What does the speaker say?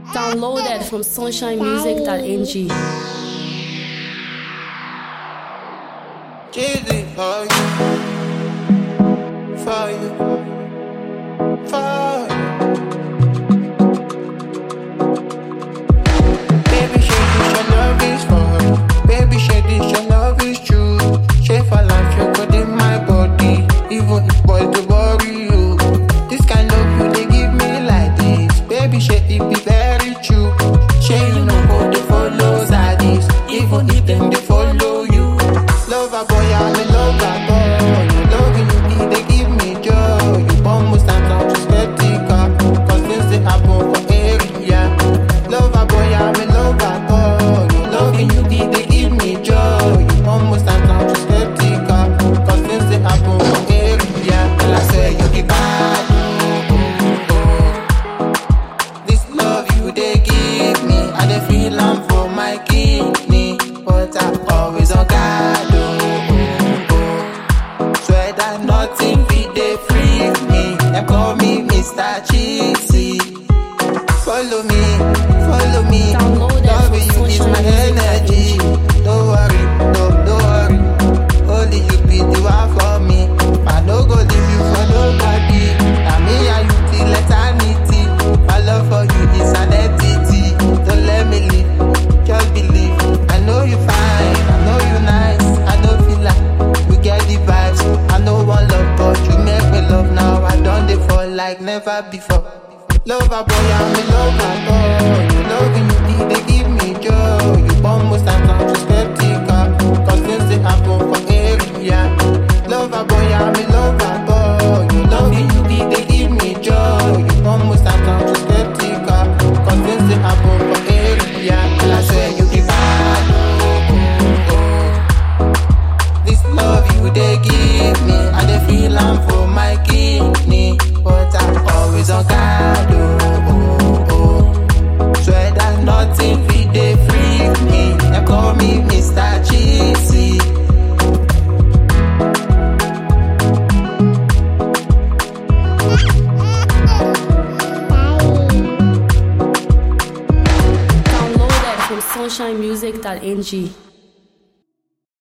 Downloaded from sunshinemusic.ng. Cheesy for you, for you, for you. Baby, shake this, your love is for you. Baby, shake this, your love is true. Shake for life, you got in my body. Even if boy to worry you. This kind of you, they give me like this. Baby, shake it be very true. Shake you know go they follow zadis. Even if them they follow you. Lover boy, I'm a lover boy. Loving you, they give me joy. You almost stand out to skeptical. Cause things they happen for area. Lover boy, I'm a lover boy. Loving you, they give me joy. You almost stand out to skeptical. Cause things they happen for area. Tell I say you be bad. This love you, they give me. I they feel I'm for my kidney. But I'm always on guard. Nothing fit they free me. They call me Mr. Cheesy. Follow me, follow me. Loving you is my energy. Don't worry, no, don't worry. Only you be the one for me. I no go leave you for nobody. Now me and you till eternity. My love for you is an entity. Don't let me leave, just believe. I know you fine, I know you nice. I don't feel like we get the vibes. I know one love, but you make me love now. I done they fall like never before. Lover boy, I'm a lover boy. Loving you, they give me joy. You almost stand out to skeptical. Cause things they happen for area. Lover boy, I'm a lover boy. Loving you, they give me joy. You almost stand out to skeptical. Cause things they happen for area. And I swear you be bad. This love you, they give me. I they feel I'm for my kidney. But I'm always on guard. Swear that nothing fit they freak me. They call me Mr. Cheesy. Downloaded from sunshinemusic.ng.